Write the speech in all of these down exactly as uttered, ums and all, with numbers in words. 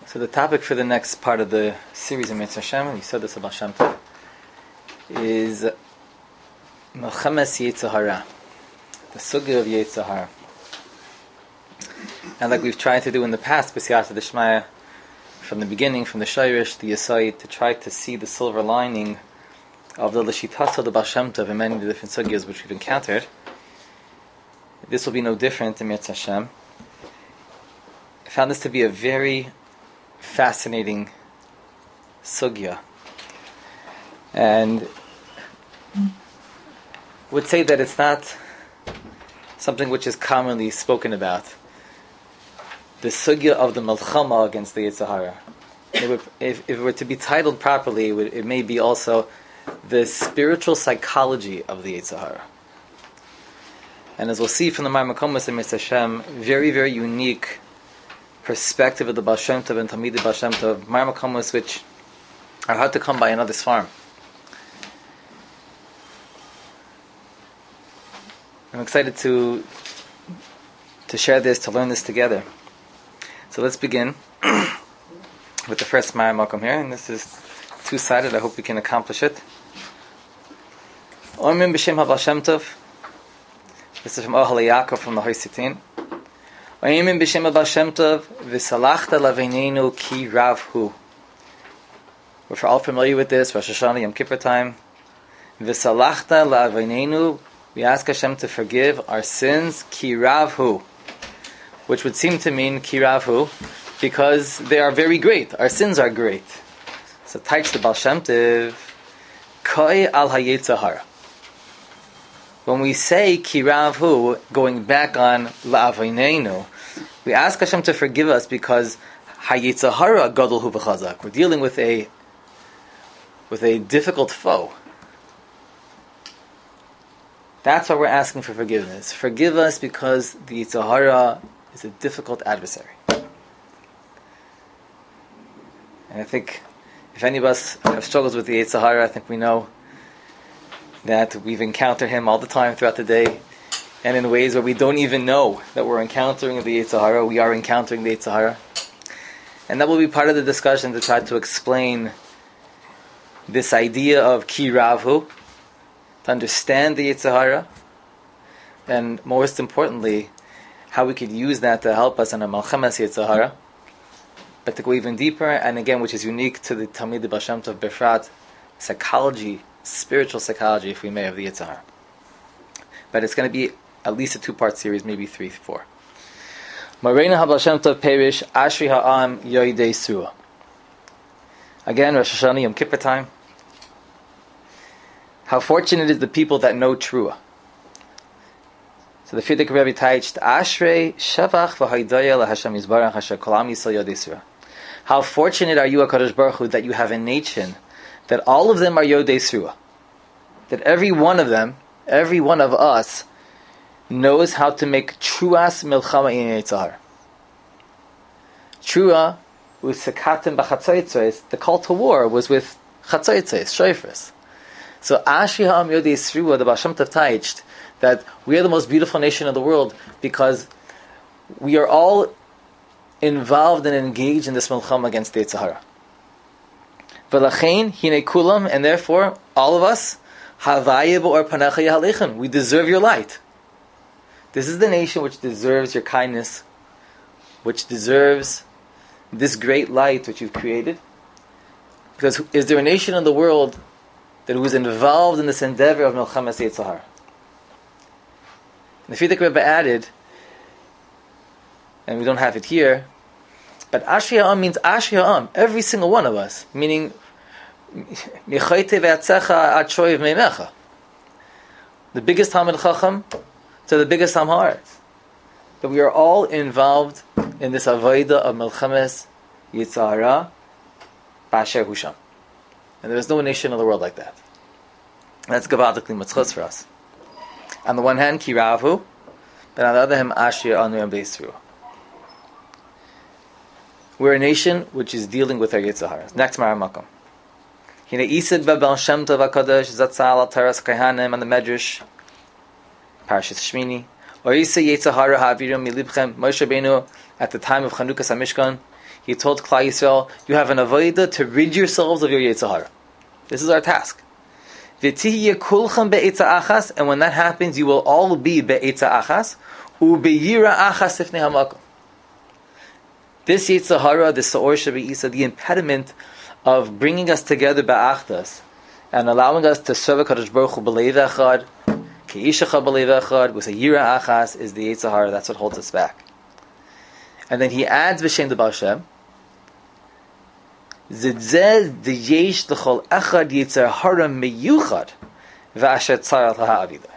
So the topic for the next part of the series in Mitzvah Hashem, and you said this about Shem Tov, is Melchemes Yetzer Hara, the sugya of Yetzer Hara. And like we've tried to do in the past, B'siyata D'Shmaya, from the beginning, from the Shayrish, the Yesod, to try to see the silver lining of the L'shitasa the Baal Shem Tov in many of the different sugyas which we've encountered. This will be no different in Mitzvah Hashem. I found this to be a very fascinating sugya, and would say that it's not something which is commonly spoken about. The sugya of the Melchama against the Yetzer Hara. It would, if, if it were to be titled properly, it, would, it may be also the spiritual psychology of the Yetzer Hara. And as we'll see from the Mar Makomos and Mitzvah Hashem, very, very unique perspective of the Baal Shem Tov and Talmidei Baal Shem Tov, Mar Makomos which are hard to come by in other farm. I'm excited to to share this, to learn this together. So let's begin with the first Mar Makom here, and this is two-sided. I hope we can accomplish it. Omrim b'shem HaBaal Shem Tov. This is from Ohel Yaakov from the Hoy Sitin. Omrim b'shem HaBaal Shem Tov v'salachta laveinenu ki rav hu. We're all familiar with this, Rosh Hashanah, Yom Kippur time. V'salachta laveinenu, we ask Hashem to forgive our sins, ki rav hu, which would seem to mean ki rav hu, because they are very great. Our sins are great. So types the Baal Shem Tov, koi al hayetzer hara. When we say ki rav hu, going back on la'aveinenu, we ask Hashem to forgive us because hayetzer hara gadol hu v'chazak. We're dealing with a with a difficult foe. That's why we're asking for forgiveness. Forgive us because the Yetzer Hara is a difficult adversary. And I think if any of us have struggles with the Yetzer Hara, I think we know that we've encountered him all the time throughout the day, and in ways where we don't even know that we're encountering the Yetzer Hara, we are encountering the Yetzer Hara. And that will be part of the discussion to try to explain this idea of ki rav hu, to understand the Yetzer Hara, and most importantly, how we could use that to help us in a Melchemes Yetzer Hara. But to go even deeper, and again, which is unique to the Talmidei Baal Shem Tov Befrat, psychology, spiritual psychology, if we may, of the Yetzer Hara. But it's going to be at least a two-part series, maybe three, four. Moreina HaBaal Shem Tov Perish Ashri Ha'am Yoidei Surah. Again, Rosh Hashanah, Yom Kippur time. How fortunate is the people that know Trua. So the Frierdiker Rebbe teacht, Ashrei Shavach v'Haidaya LaHashem Yisbarach Asher Kol Am Yisrael Yodei Surah. How fortunate are you, HaKadosh Baruch Hu, that you have a nation that all of them are Yodei Surah. That every one of them, every one of us, knows how to make Truas Milchama in Yetzer Hara. Trua with Sekatim b'Chatzoytzos, the call to war was with Chatzoytzos, Shofars. So Ashri Ha'am Yodei Surah, the Baal Shem Tov teacht, that we are the most beautiful nation in the world because we are all involved and engaged in this Melchama against the Yetzer Hara. V'lachein hinei kulam, and therefore all of us, Havaya b'or panecha yahalechem, we deserve your light. This is the nation which deserves your kindness, which deserves this great light which you've created. Because is there a nation in the world that was involved in this endeavor of Melchemes Yetzer Hara? The Frierdiker Rebbe added, and we don't have it here, but Ashri Ha'am means Ashri Ha'am, every single one of us, meaning Michoyte ve'atzecha ad shoiv meimecha, the biggest Talmid Chacham to the biggest Am Haaretz, that we are all involved in this avodah of Melchemes Yetzer Hara b'asher husham. And there is no nation in the world like that. And that's gavadikli matzchus for us. On the one hand, ki rav hu, but on the other hand, ashir anu yom beisru. We're a nation which is dealing with our Yetzer Hara. Next Mar Makom. Hine isid be'Baal Shem Tov HaKadosh zatzal al Taras Kahanim on the Medrash, Parashas Shmini. Moshe Rabbeinu, at the time of Chanukas HaMishkan, he told Klal Yisrael, you have an avodah to rid yourselves of your Yetzer Hara. This is our task. And when that happens, you will all be be'etza achas, u'be'yira achas ifnei hamakom. This Yetzer Hara, this Sa'or Shebe'isa, the impediment of bringing us together ba'achdas, and allowing us to serve HaKadosh Baruch Hu b'leiv echad, ke'ish echad b'leiv echad, with a yira achas, is the Yetzer Hara. That's what holds us back. And then he adds b'shem de Baal Shem, Zidzeh d'yesh l'chol echad Yetzer Hara meyuchad v'asher tzar ha'avidah.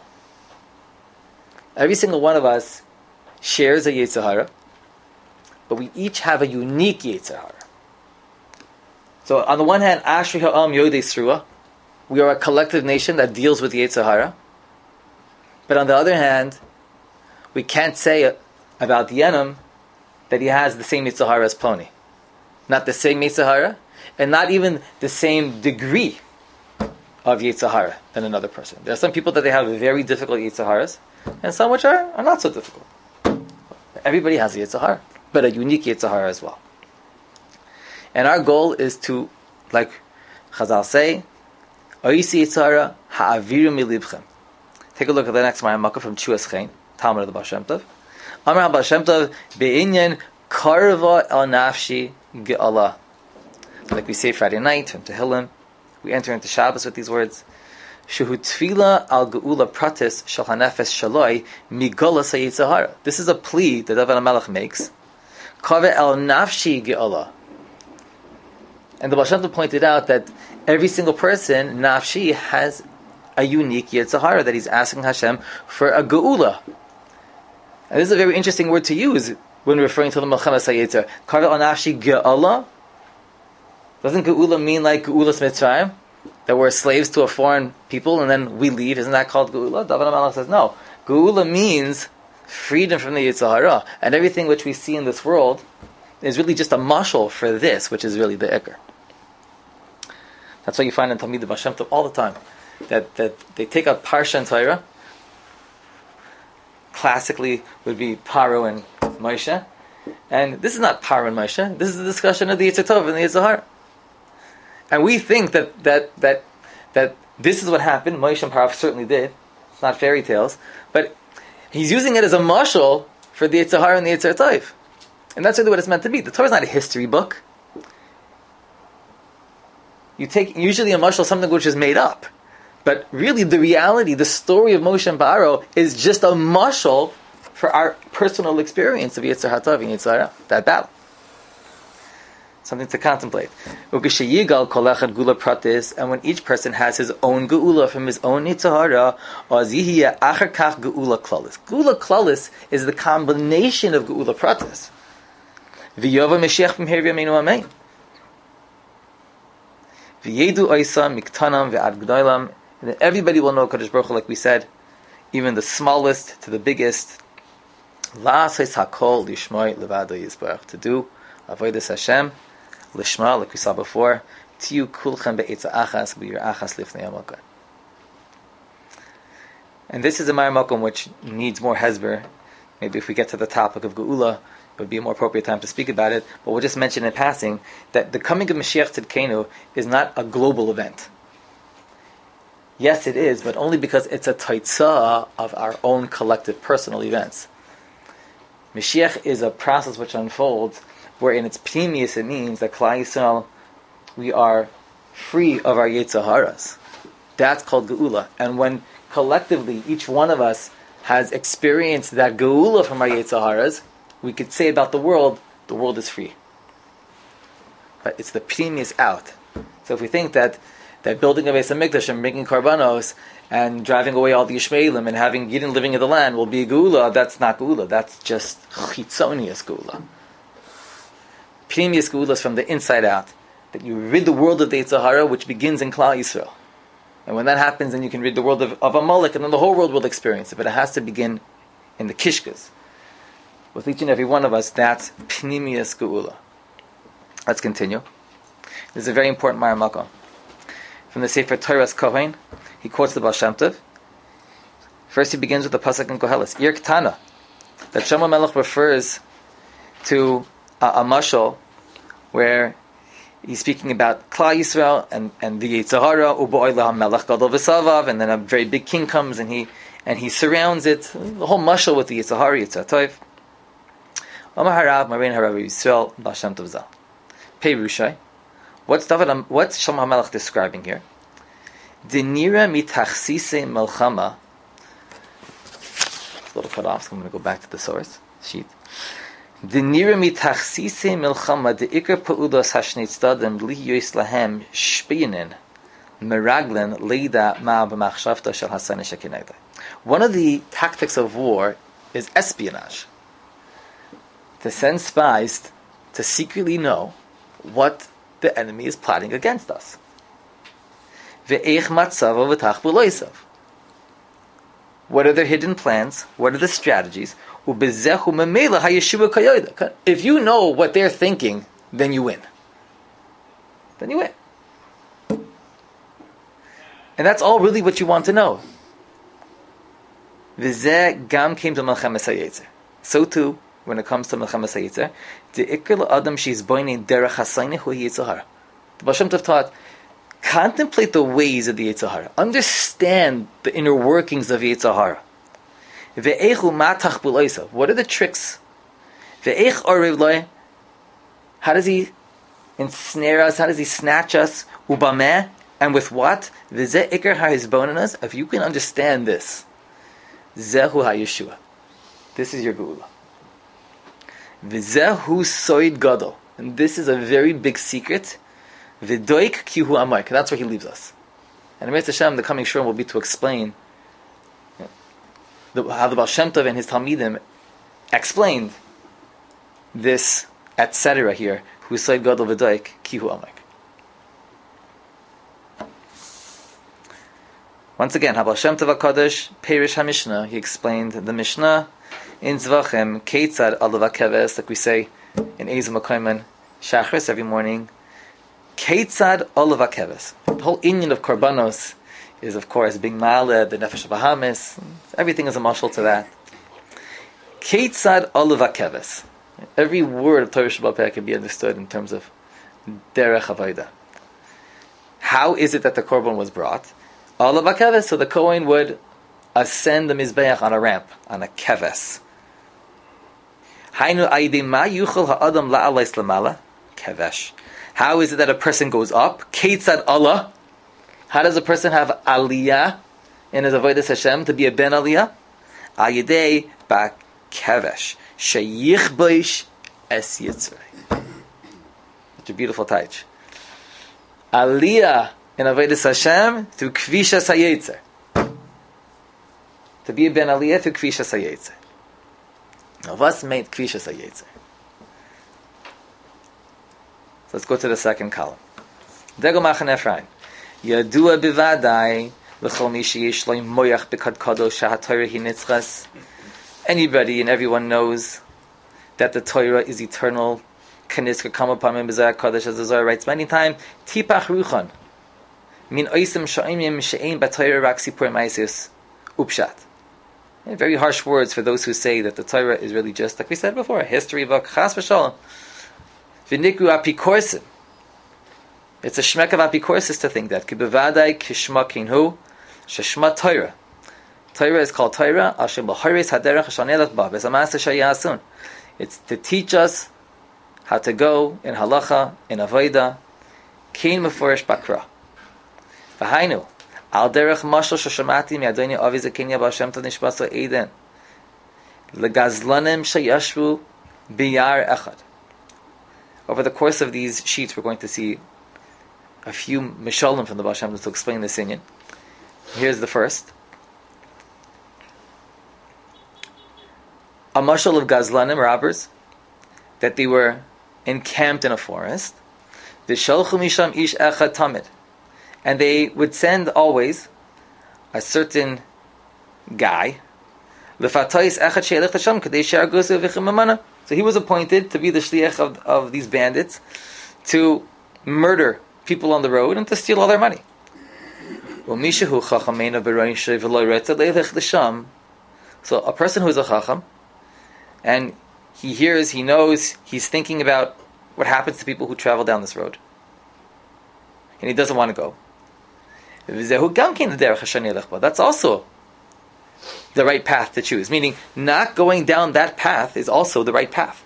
Every single one of us shares a Yetzer Hara, but we each have a unique Yetzer Hara. So on the one hand, Ashri ha'am yodei srua, we are a collective nation that deals with Yetzer Hara. But on the other hand, we can't say about the Yenim that he has the same Yetzer Hara as Ploni. Not the same Yetzer Hara, and not even the same degree of Yetzer Hara than another person. There are some people that they have very difficult Yetzer Haras, and some which are, are not so difficult. Everybody has a Yetzer Hara, but a unique Yetzer Hara as well. And our goal is to, like Chazal say, Oisi Yetzer Hara ha'aviru milibchem. Take a look at the next Maimaka from Chuas Chen, Talmud of the Baal Shem Tov. Amar Baal Shem Tov be'inyan karva el nafshi ge'ala. Like we say Friday night from Tehillim, we enter into Shabbos with these words. Shehu tefila al ge'ula pratis shel hanefesh shaloi migolas ha'yetzer hara. This is a plea that David HaMelech makes. Karva el nafshi ge'ala. And the Baal Shem Tov pointed out that every single person, nafshi, has a unique Yetzer Hara that he's asking Hashem for a ge'ula. And this is a very interesting word to use when referring to the Melchemes HaYetzer. Karva el nafshi ge'ala. Doesn't ge'ula mean like ge'ulas Mitzrayim, that we're slaves to a foreign people and then we leave? Isn't that called ge'ula? David HaMelech says no. Ge'ula means freedom from the Yetzer Hara, and everything which we see in this world is really just a mashal for this, which is really the ikar. That's why you find in Talmid Baal Shem Tov all the time that that they take a parsha in Torah. Classically would be Paro and Moshe, and this is not Paro and Moshe. This is a discussion of the Yetzer Tov and the Yetzer Hara. And we think that that that that this is what happened. Moshe and Paro certainly did. It's not fairy tales, but he's using it as a mashal for the Yetzer Hara and the Yetzer Tov, and that's really what it's meant to be. The Torah is not a history book. You take usually a mashal something which is made up, but really the reality, the story of Moshe and Paro is just a mashal for our personal experience of Yetzer Hatov and Yetzer Hara, that battle. Something to contemplate. And when each person has his own geula from his own Yetzer Hara, geula klalis. Geula klalis is the combination of geula pratis. V'yova Mashiach b'mher v'yameinu amen. V'yedu oisa miktanam ve'ad g'daylam. And then everybody will know Kadosh Baruch Hu, like we said, even the smallest to the biggest. La'asais hakol lishmoi levado yisbarach. To do avodas Hashem. Lishma, like we saw before, Tiyu kulchem be'etza achas b'yir achas lifnei hamakom. And this is a Ma'ar Makom which needs more hezber. Maybe if we get to the topic of Geula, it would be a more appropriate time to speak about it. But we'll just mention in passing that the coming of Mashiach Tzidkenu is not a global event. Yes, it is, but only because it's a taitzah of our own collective personal events. Mashiach is a process which unfolds where in its pnimius it means that Klal Yisrael, we are free of our Yetzer Haras. That's called Geula. And when collectively each one of us has experienced that Geula from our Yetzer Haras, we could say about the world, the world is free. But it's the pnimius out. So if we think that that building a Beis HaMikdash and making karbanos and driving away all the Yishmaelim and having Yidden living in the land will be Geula, that's not Geula. That's just chitzonius Geula. Pnimius Geula is from the inside out. That you rid the world of the Yetzer Hara, which begins in Klal Yisrael. And when that happens, then you can rid the world of, of Amalek, and then the whole world will experience it. But it has to begin in the Kishkas. With each and every one of us, that's Pnimius Geula. Let's continue. This is a very important Ma'ar Makom. From the Sefer Torah's Kohen, he quotes the Baal Shem Tov. First, he begins with the pasuk in Koheles, Ir Ktana, that Shlomo Melech refers to a, a mashal where he's speaking about Klal Yisrael and, and the Yetzer Hara, U'ba'oi laha melech gadol v'savav, and then a very big king comes and he and he surrounds it. The whole mashal with the Yetzer Hara, Yetzer Tov. Amar Harav, Marein Harav Yisrael, Baal Shem Tov Zal. Pei Rushai. What's David? What's Shlomo HaMelech describing here? Denira mitachsise melchama. It's a little cut off, so I'm going to go back to the source sheet. Denira mitachsise melchama deikar pa'udos hashnei tzdadim li yois lahem shpiyinin meraglen leida ma b'machshavta shel hasani shekinegda. One of the tactics of war is espionage. To send spies to secretly know what the enemy is plotting against us. What are their hidden plans? What are the strategies? If you know what they're thinking, then you win. Then you win. And that's all really what you want to know. So too, when it comes to Melchamas HaYetzer, the ikar adam she's boining derech hasayne hu Yetzer Hara. The Baal Shem Tov taught, contemplate the ways of the Yetzer Hara. Understand the inner workings of Yetzer Hara. Ve'echu matach b'loisa. What are the tricks? Ve'ech orev loy. How does he ensnare us? How does he snatch us? Ubameh. And with what? V'zeh ikar ha'izbonanas. If you can understand this, zehu ha'yeshua. This is your geula. V'zehu soid gadol, and this is a very big secret. V'doik ki hu amayk. That's where he leaves us. And Amir Hashem, the coming shur will be to explain the, how the Baal Shem Tov and his Talmidim explained this et cetera here. Hu soid gadol v'doik ki hu amayk. Once again, Baal Shem Tov HaKadosh Perish HaMishnah. He explained the Mishnah in Zvachim, Keitzad Alav HaKeves, like we say in Eizim HaKoyman Shachris every morning. Keitzad Alav HaKeves. The whole inyan of Korbanos is, of course, being Ma'aleh, the Nefesh Bahamis. Everything is a mashal to that. Keitzad Alav HaKeves. Every word of Torah Shabbat Peh can be understood in terms of Derech Avodah. How is it that the Korban was brought? Alav HaKeves, so the Kohen would ascend the Mizbeach on a ramp, on a keves. Hainu aydim ma yuchel ha'adam la'alais lamala kevesh. How is it that a person goes up? Keitzad Allah. How does a person have aliyah in his avodas Hashem to be a ben aliyah? Ayidei ba kevesh sheyich boish es yitzrei. Such a beautiful taich. Aliyah in avodas Hashem through kvishas hayetzer. To be a ben aliyah through kvishas hayetzer. Now, what's made kvishas hayetzer? So let's go to the second column. Dego Machaneh Ephraim. Yadua bivadai l'chol mi sheyesh lo moyach b'kad kadosh shahaTorah hi nitzchas. Anybody and everyone knows that the Torah is eternal. Kaniska kama pamim b'zeh kadosh, as the Zohar writes many times. Tipach ruchan min oisim sha'imim she'ein b'Torah rak sipur ma'asos upshat. Very harsh words for those who say that the Torah is really just, like we said before, a history of a chas v'shalom. V'nikru apikorsim. It's a shmek of apikorsis to think that. Ki bevadai kishma kinhu sheshma Torah. Torah is called Torah. Asher b'haris haderech hashanelach ba b'zamasa shayasun. It's to teach us how to go in halacha, in avodah. Kein mefurish bakra. V'hainu. Al derech mashal shoshamati mi'adoni avi zekenya b'Hashem tov nishbaso Eden legazlanim sheyashvu biyar echad. Over the course of these sheets, we're going to see a few mishalim from the Baal Shem Tov to explain this inyan. Here's the first. A mashal of gazlanim, robbers, that they were encamped in a forest. V'shalchu misham ish echad tamid. And they would send always a certain guy. So he was appointed to be the shliach of, of these bandits, to murder people on the road and to steal all their money. So a person who is a chacham, and he hears, he knows, he's thinking about what happens to people who travel down this road, and he doesn't want to go. That's also the right path to choose. Meaning, not going down that path is also the right path.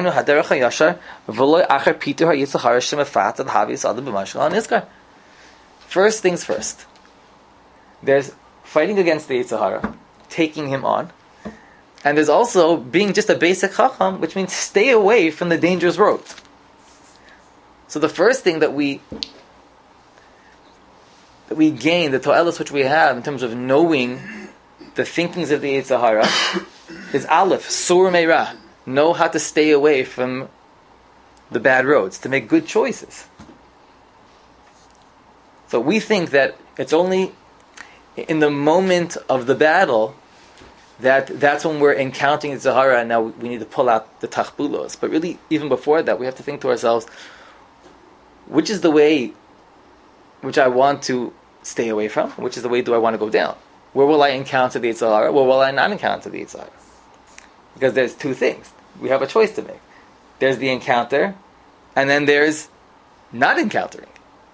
First things first. There's fighting against the Yetzer Hara, taking him on. And there's also being just a basic chacham, which means stay away from the dangerous roads. So the first thing that we that we gain, the to'elos which we have in terms of knowing the thinkings of the Yetzer Hara, is aleph, sur meira. Know how to stay away from the bad roads, to make good choices. So we think that it's only in the moment of the battle that that's when we're encountering the Yetzer Hara, and now we need to pull out the tachbulos. But really, even before that, we have to think to ourselves, which is the way which I want to stay away from? Which is the way do I want to go down? Where will I encounter the Yetzer Hara? Where will I not encounter the Yetzer Hara? Because there's two things. We have a choice to make. There's the encounter, and then there's not encountering.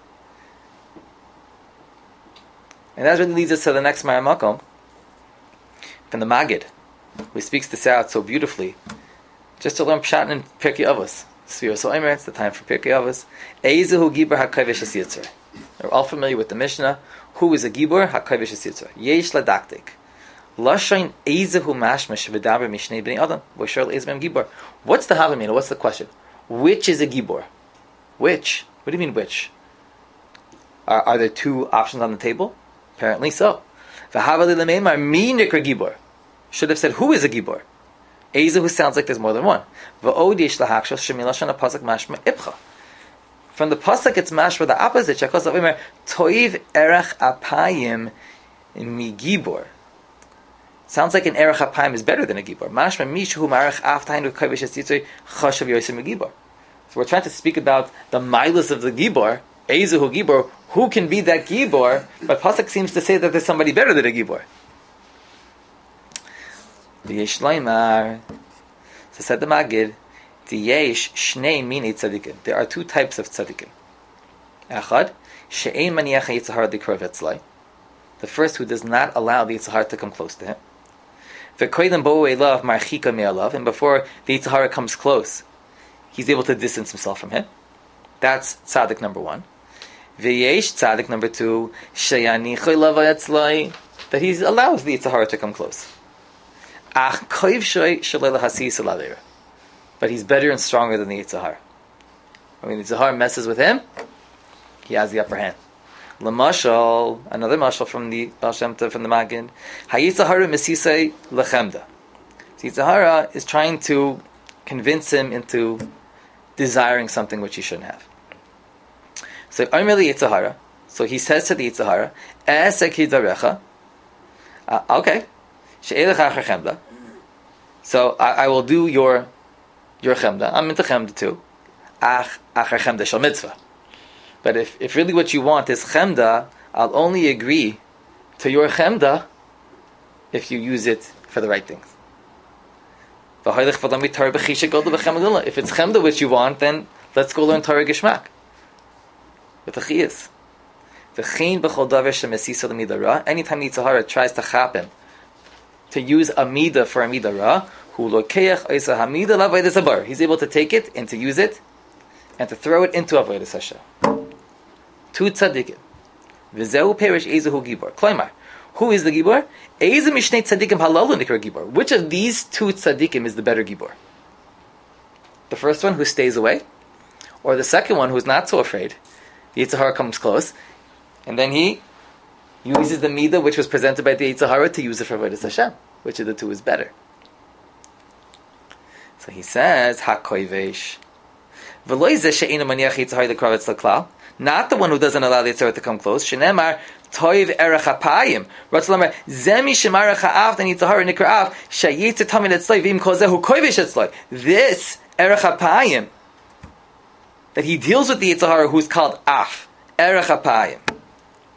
And that really leads us to the next Ma'ar Makom from the Magid, who speaks this out so beautifully, just to learn Pshat in Pirkei Avos. Sfira So Omer, it's the time for Pirkei Avos. Eizehu Gibor HaKovesh Es Yitzur. We're all familiar with the Mishnah. Who is a Gibor? HaKovesh Es Yitzur. Yesh Ladaktik. Lashain Eizehu Mashma Shevedaber Mishnei Bnei Adam. V'Sharl Eizmem Gibor. What's the Havamina? What's the question? Which is a Gibor? Which? What do you mean which? Are, are there two options on the table? Apparently so. V'Havali L'Meimar Mi Nikra Gibor. Should have said who is a Gibor. Eizehu sounds like there's more than one. V'Od Yesh Lahakshos Shemilashan HaPasuk Mashma Ipcha. From the pasuk, it's mashma the opposite. Shekos Avimer Toiv Erech Apayim Mi Gibor. Sounds like an Erech Apayim is better than a Gibor. Mashma Mishu Marech Aftainu Kavish Esitzui Chashav Yosem Gibor. So we're trying to speak about the milas of the Gibor. Eizehu Gibor. Who can be that Gibor? But pasuk seems to say that there's somebody better than a Gibor. V'yesh Loimar. So said the Magid. Yesh shnei mini tzadikim. There are two types of tzadikim. Echad she'ein maniach Yetzer Hara dikrov etzlai. The first, who does not allow the Yetzer Hara to come close to him. V'koydem bo'u elav marchika me'alav. And before the Yetzer Hara comes close, he's able to distance himself from him. That's tzadik number one. V'yesh tzadik number two she'yanicha elav etzlai. That he allows the Yetzer Hara to come close. Ach koiv shoy shalei lahasis alavera. But he's better and stronger than the Yetzer Hara. When the Yetzer Hara messes with him, he has the upper hand. Lamashal, another mashal from the Baal Shem Tov, from the Magid. HaYetzer Hara mesisei lechemda. The Yetzer Hara is trying to convince him into desiring something which he shouldn't have. So I'm really Yetzer Hara. So he says to the Yetzer Hara, Esek hidarecha. Uh, okay. She'elech achar chemda. So I, I will do your your chemda. I'm into chemda too. Ach, achar chemda shel mitzvah. But if, if really what you want is chemda, I'll only agree to your chemda if you use it for the right things. If it's chemda which you want, then let's go learn Torah Gishmak. With the chiyas. Anytime the Yetzer Hara tries to chap him, to use a midah for a midah ra, he's able to take it and to use it and to throw it into Avodas Hashem. Two tzaddikim. V'zehu perish ezehu gibor. Kloimar, who is the gibor? Eze mishnei tzaddikim halalu nikra gibor. Which of these two tzaddikim is the better gibor? The first one who stays away, or the second one who's not so afraid? The Yetzer Hara comes close, and then he uses the midah which was presented by the Yetzer Hara to use it for Avodas Hashem. Which of the two is better? So he says, HaKoivesh. Not the one who doesn't allow the Yetzer Hara to come close. Shenemar toiv erech hapayim. Ratzlamar zemi shemarech ha'av and Yetzer Hara nikra av shayitz tamin etzloi v'im kozehu koivesh etzloi. This erech hapayim that he deals with the Yetzer Hara who's called af erech hapayim.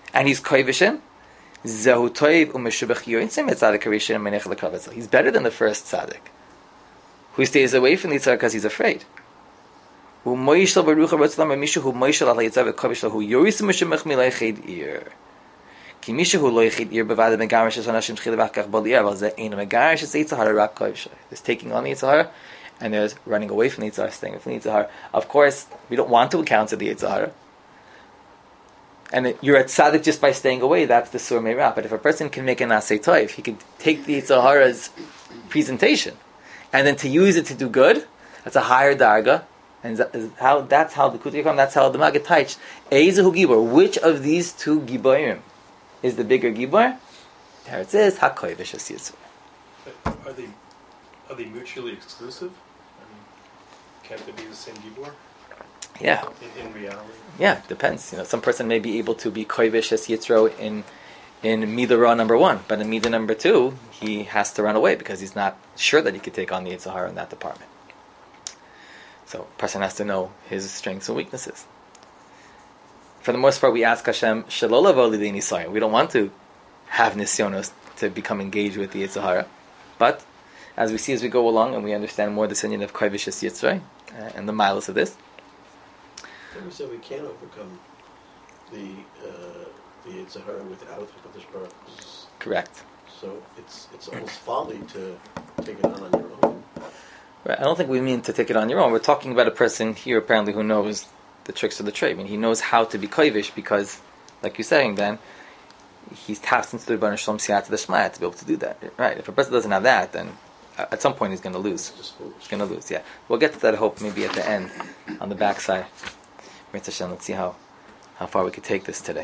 and he's koivishim, zehu toiv umeshubach yointzim et tzaddik harishim menech lekavetzel. He's better than the first tzaddik, who stays away from the yitzhar because he's afraid. Hu moishel baruch harotzlam mishu hu moishel al yitzhar v'kovish hu yorisim meshemach milayched ir. Ki mishu hu loyched ir bevada megarish es anashim tchil v'achkach baliyah val ze ein megarish es yitzhar rak kovish. There's taking on the yitzhar, and there's running away from the yitzhar, staying away from the yitzhar. Of course, we don't want to encounter the yitzhar. And it, you're at tzaddik just by staying away, that's the sur meirah. But if a person can make an asay toiv, he can take the yitzhara's presentation, and then to use it to do good, that's a higher darga. And that is how, that's how the Kutei Yakam, that's how the Maggid teaches. Eizehu Gibor, which of these two Giborim is the bigger Gibor? There it is, HaKoivish Es Yitzhar. Are they, are they mutually exclusive? I mean, can't they be the same Gibor? Yeah. In, in reality? Yeah, depends. You know, some person may be able to be Koivish Es Yitzro in in Midah number one, but in Midah number two, he has to run away because he's not sure that he could take on the Yitzhar in that department. So, a person has to know his strengths and weaknesses. For the most part, we ask Hashem, Shalol avo lidei nisayon. We don't want to have nisyonos to become engaged with the Yitzhara. But, as we see as we go along, and we understand more the sinion of Koivish Es Yitzray, uh, and the miles of this. We said we can't overcome the uh, the Yitzhara without the Hakadosh Baruch Hu. Correct. So it's it's almost folly to take it on on your own. Right. I don't think we mean to take it on your own. We're talking about a person here apparently who knows the tricks of the trade. I mean, he knows how to be koivish because, like you're saying, Ben, he's tapped into the Rebbeinu Shalom Siyata D'Shmaya to be able to do that. Right. If a person doesn't have that, then at some point he's going to lose. He's going to lose. Yeah. We'll get to that. I hope maybe at the end, on the backside. Let's see how, how far we could take this today.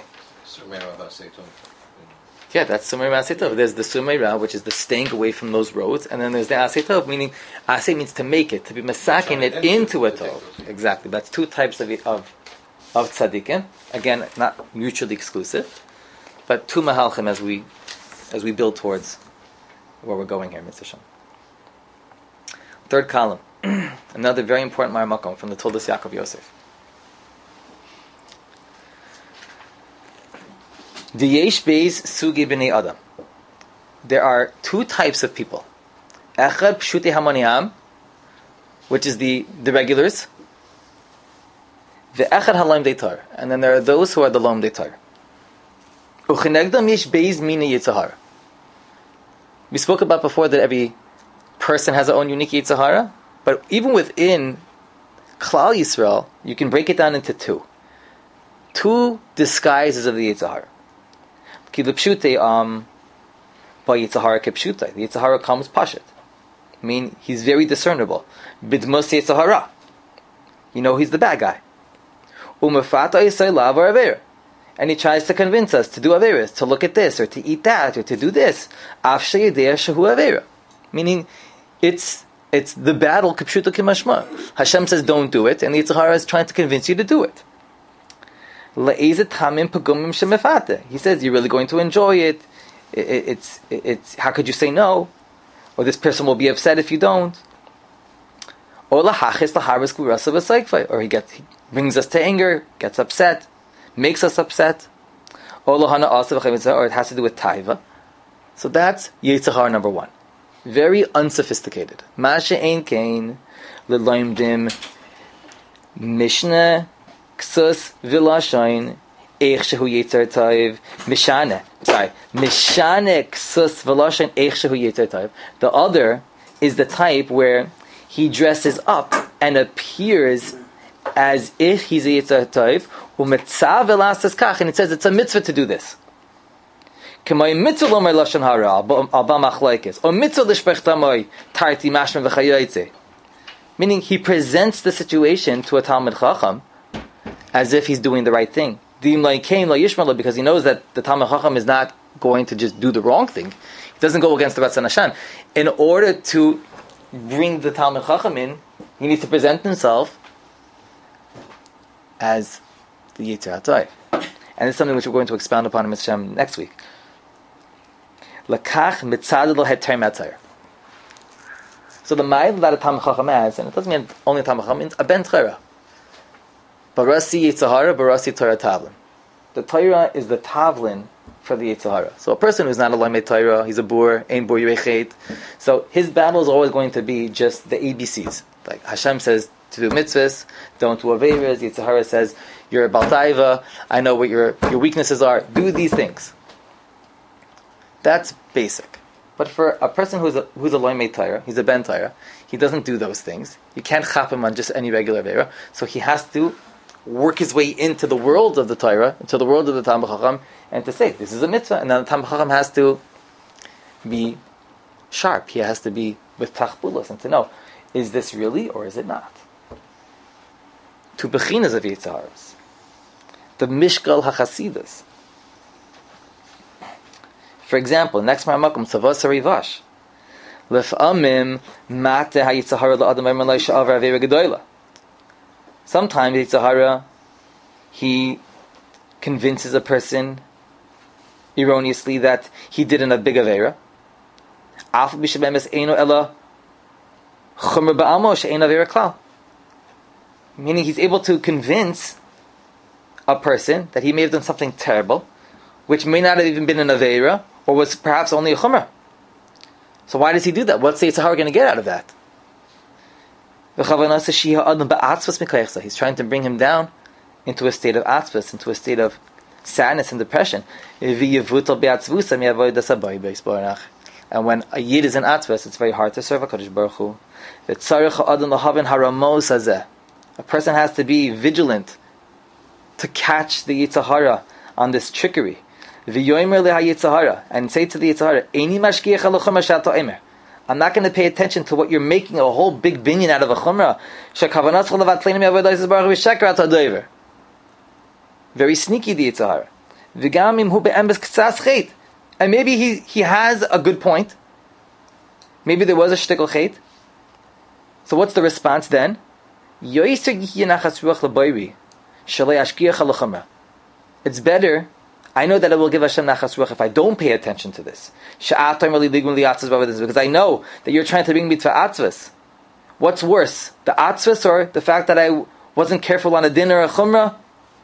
Yeah, that's Sumei Asay Tov. There's the Sumei Ra, which is the staying away from those roads, and then there's the Asay Tov, meaning Asay means to make it, to be masakin it into a Tov. Exactly. That's two types of of, of tzaddikim. Again, not mutually exclusive, but two mahalchim as we as we build towards where we're going here, Mitzvah Shem. Third column, another very important Maramakom from the Toldos Yaakov Yosef. V'yesh beis sugi b'nei adam. There are two types of people. Echad pshutei hamaniam, which is the, the regulars. Ve'echad halam deitar. And then there are those who are the lam deitar. Uchenegdam yesh beis mina yitzhahara. We spoke about before that every person has their own unique yitzhahara, but even within Klal Yisrael, you can break it down into two. Two disguises of the yitzhahara. Ki l'pshutei um by Yitzhahara kepshutai. The Yitzhahara comes pashat. I mean, he's very discernible. Bidmos Yitzhahara. You know he's the bad guy. Umefata yisay lav or aver. And he tries to convince us to do averas, to look at this, or to eat that, or to do this. Af sheyedei shehu avera. Meaning, it's it's the battle kepshuta kimashma. Hashem says don't do it, and the Yitzhahara is trying to convince you to do it. He says you're really going to enjoy it. It, it it's it, it's how could you say no? Or this person will be upset if you don't. Or or he gets he brings us to anger, gets upset, makes us upset. Or it has to do with taiva. So that's Yitzhahar number one. Very unsophisticated. Masha ein kain l'loimdim Mishnah Ksus v'lashain eich shehu yetzer taiv mishane. Sorry, mishane ksus v'lashain eich shehu yetzer taiv. The other is the type where he dresses up and appears as if he's a yetzer taiv umetzav v'lasas kach, and it says it's a mitzvah to do this. K'may mitzvah lo mer lashon hara al ba machlokes or mitzvah l'shpech tamay tarti mashma v'chayotze. Meaning he presents the situation to a Talmid Chacham as if he's doing the right thing. Because he knows that the Talmid Chacham is not going to just do the wrong thing. He doesn't go against the Ratzon Hashem. In order to bring the Talmid Chacham in, he needs to present himself as the Yetzer HaTov. And it's something which we're going to expound upon in Mitzvah Shem next week. Lakach mitzad lo heter matzayr. So the ma'il that a Talmid Chacham has, and it doesn't mean only a Talmid Chacham, means a ben Torah. Barasi Yitzhahara, Barasi Torah Tavlim. The Torah is the tavlin for the Yetzer Hara. So a person who's not a Lomei Torah, he's a bur, ein bur yechet. So his battle is always going to be just the A B Cs. Like Hashem says to do mitzvahs, don't do averas. Yetzer Hara says you're a baltaiva. I know what your your weaknesses are. Do these things. That's basic. But for a person who's a who's a Lomei Torah, he's a ben Torah, he doesn't do those things. You can't chap him on just any regular avera. So he has to work his way into the world of the Torah, into the world of the Talmid Chacham, and to say, this is a mitzvah, and then the Talmid Chacham has to be sharp. He has to be with tachbulas, and to know, is this really, or is it not? Two bechinas of Yetzer Haras. The Mishkal HaChasidus. For example, next Ma'amakum, Tzavos HaRivash. Lef'amim mate ha'Yetzer Hara la'adam emer lo she'avar avera gedola. Sometimes Yetzer Hara, he convinces a person erroneously that he did in a big avera. Af b'shebemes eino ela chumer ba'almo she'ein avera klal. Meaning he's able to convince a person that he may have done something terrible, which may not have even been an avera, or was perhaps only a chumer. So why does he do that? What's the Yetzer Hara going to get out of that? He's trying to bring him down into a state of atzvus, into a state of sadness and depression. And when a yid is in atzvus, it's very hard to serve HaKadosh Baruch Hu. A person has to be vigilant to catch the Yetzer Hara on this trickery. And say to the Yetzer Hara, I'm not going to pay attention to what you're making a whole big binyan out of a chumrah. Very sneaky the Yetzer Hara. And maybe he, he has a good point. Maybe there was a shtickle chet. So what's the response then? It's better, I know that it will give Hashem nachas ruach if I don't pay attention to this. Because I know that you're trying to bring me to atzvus. What's worse, the atzvus or the fact that I wasn't careful on a din or a chumrah?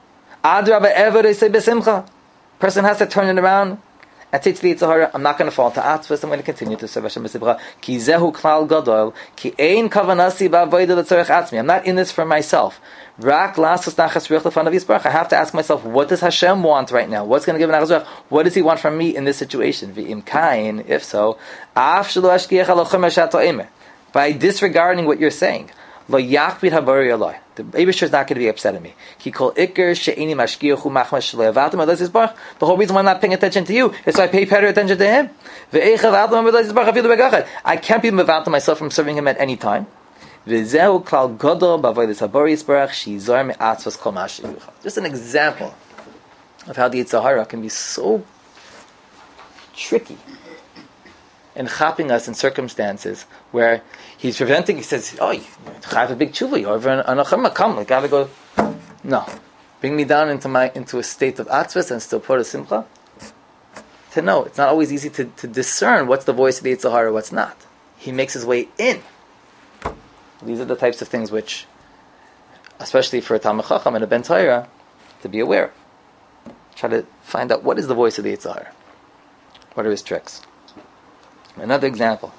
Person has to turn it around and say to the Yetzer Hara, I'm not going to fall into atzvus, I'm going to continue to serve Hashem b'simcha. Ki zehu klal gadol, ki ein kavanasi ba'avodah l'tzorech atzmi. I'm not in this for myself. Rak lasos nachas ruach lefanav yisbarach. I have to ask myself, what does Hashem want right now? What's going to give nachas ruach? What does He want from me in this situation? V'im kain, if so, af shelo ashkiach al chomer shato emer. By disregarding what you're saying, lo yachbid habari aloi. The Eibusher is not going to be upset at me. He called ikar she'eni mashkiachu machmas shelo yavatim adas yisbarach. The whole reason why I'm not paying attention to you is so I pay better attention to Him. Ve'echav atam adas yisbarach afilu begachad. I can't be mevatim myself from serving Him at any time. Just an example of how the Yetzer Hara can be so tricky in chapping us in circumstances where he's preventing. He says, "Oh, you have a big tshuva. You're over on a chumrah. Come, I gotta go." No, bring me down into my into a state of atzvus and still put a simcha. To know, it's not always easy to, to discern what's the voice of the Yetzer Hara, what's not. He makes his way in. These are the types of things which, especially for a Talmid Chacham and a Ben Torah, to be aware of. Try to find out what is the voice of the Yetzer Hara. What are his tricks? Another example.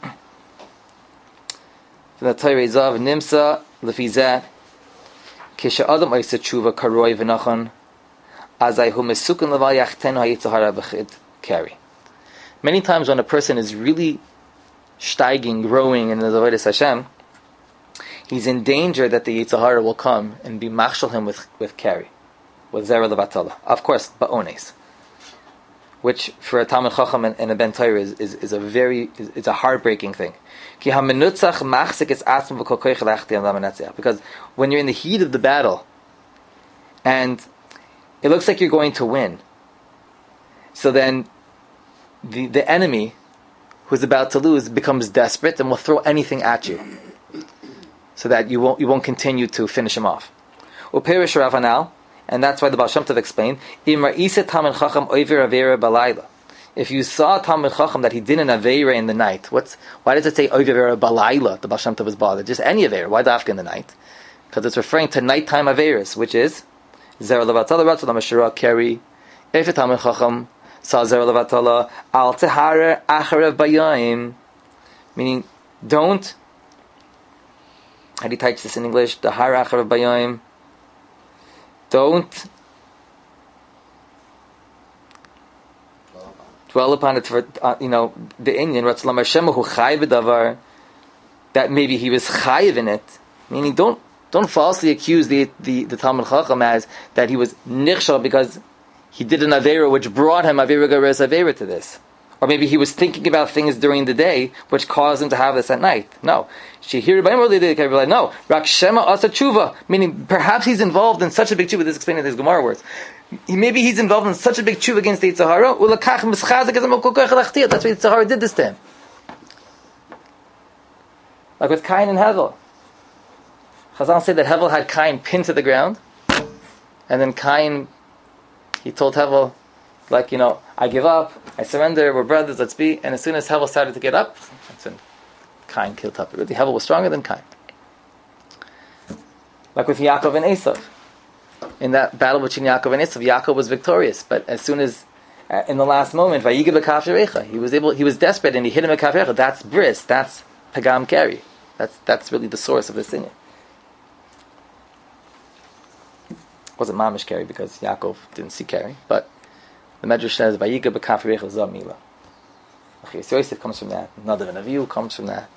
The Torah Zav Nimsa Lefizeh Kisha Adam Oisa Tshuva Karoi V'Nachon Azai Hu Mesukun Leval Yachtenu HaYetzer Hara B'Chid Kari. Many times when a person is really steiging, growing in the Avodas Hashem, he's in danger that the Yetzer Hara will come and be machshel him with with keri, with zera levatala. Of course, ba'ones, which for a Talmid Chacham and, and a Ben Torah is, is, is a very is, is a heartbreaking thing. Because when you're in the heat of the battle and it looks like you're going to win, so then the the enemy who's about to lose becomes desperate and will throw anything at you, so that you won't you won't continue to finish him off. Uperish Ravanal, and that's why the Baal Shem Tov explained, if you saw Talmid Chacham that he did an Aveira in the night, what's why does it say Oivera Balayla? The Baal Shem Tov is bothered. Just any Aveira. Why dafka in the night? Because it's referring to nighttime Aveiras, which is Zera levatala ratzon amashira keri. If a Talmid Chacham saw Zera levatala al teharer acharev bayayim, meaning don't. How do you type this in English? Tahara acharev bayayim. Don't dwell upon it for, uh, you know, the Indian, Ratzlam Hashem hu chai b'davar, that maybe he was chayiv in it. Meaning, don't don't falsely accuse the the, the Talmid Chacham as that he was nichshal because he did an avera which brought him avera gares avera to this. Or maybe he was thinking about things during the day which caused him to have this at night. No. No. Rak Shema asa tshuva, meaning perhaps he's involved in such a big tshuva, this is explained in his Gemara words. He, maybe he's involved in such a big tshuva against the Yetzer Hara, that's why Yetzer Hara did this to him. Like with Cain and Hevel. Chazal say that Hevel had Cain pinned to the ground, and then Cain, he told Hevel, like, you know, I give up, I surrender, we're brothers, let's be. And as soon as Hevel started to get up, that's when Cain killed Hevel. Really, Hevel was stronger than Cain. Like with Yaakov and Esav. In that battle between Yaakov and Esav, Yaakov was victorious, but as soon as, uh, in the last moment, Vayigeh b'kaf yerecha, he was able, he was desperate and he hit him b'kaf yerecha. That's bris, that's pagam keri. That's that's really the source of the sin. It wasn't mamish keri because Yaakov didn't see keri, but the Medrash says, Vayigeh b'kaf yerecha zah mila. Yosef comes from that. Nadav and Avihu comes from that.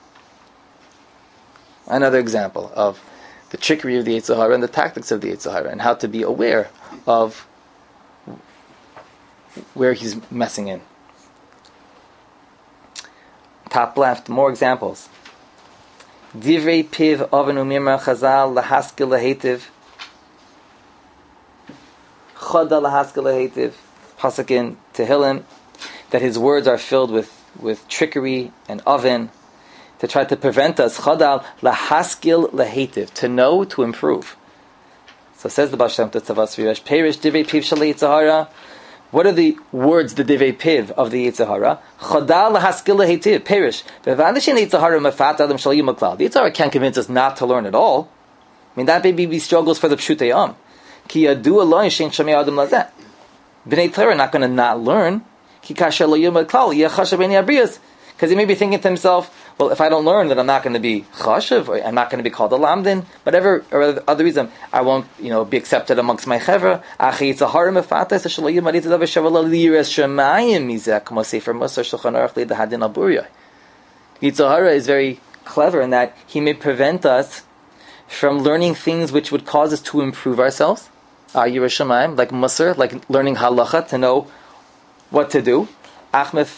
Another example of the trickery of the Yetzer Hara and the tactics of the Yetzer Hara and how to be aware of where he's messing in. Top left, more examples. Divrei piv avenu mimra chazal lahaskil lahetiv. Choda lahaskil lahetiv. Pasuk in Tehillim, that his words are filled with, with trickery and oven, to try to prevent us, chadal lahaskil lahetiv, to know, to improve. So says the Baal Shem Tov Tzavas V'Yesh, Perish divrei piv shel Yetzer Hara. What are the words, the divrei piv of the Yetzer Hara? Chadal lahaskil lahetiv, perish. B'vadishin Yetzer Hara mefat adam shel yom klal. The Yetzer Hara can't convince us not to learn at all. I mean, that maybe be struggles for the pshutei am. Ki yadu alon shein shamei adam lazeh. B'nei Torah are not going to not learn. Ki kasher lo yom klal yechashav b'nei abriyas. Because he may be thinking to himself, well, if I don't learn, then I'm not going to be chashiv, or I'm not going to be called a lamdin, whatever, or other reason, I won't, you know, be accepted amongst my chevra. Achi Yetzer Hara mefata es shelo yom arit davar shavala liras shemayim mizeh kamo sefer Musar Shulchan Aruch le'dahadin al buriyah. Yetzer Hara is very clever in that he may prevent us from learning things which would cause us to improve ourselves. Uh, Yiras Shamayim, like Musar, like learning halacha, to know what to do. Just learning